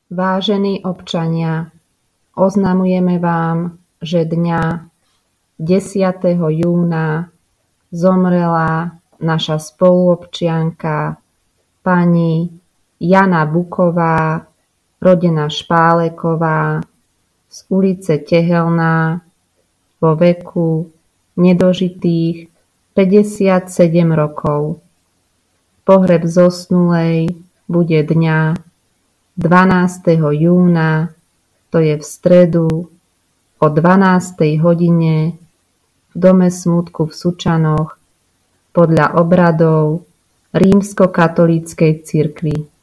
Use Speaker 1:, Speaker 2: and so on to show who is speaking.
Speaker 1: Vážení občania, oznamujeme vám, že dňa 10. júna zomrela naša spoluobčianka pani Jana Buková, rodená Špáleková, z ulice Tehelná, vo veku nedožitých 57 rokov. Pohreb zosnulej bude dňa 12. júna, to je v stredu, o 12. hodine v Dome smútku v Sučanoch podľa obradov Rímskokatolíckej cirkvi.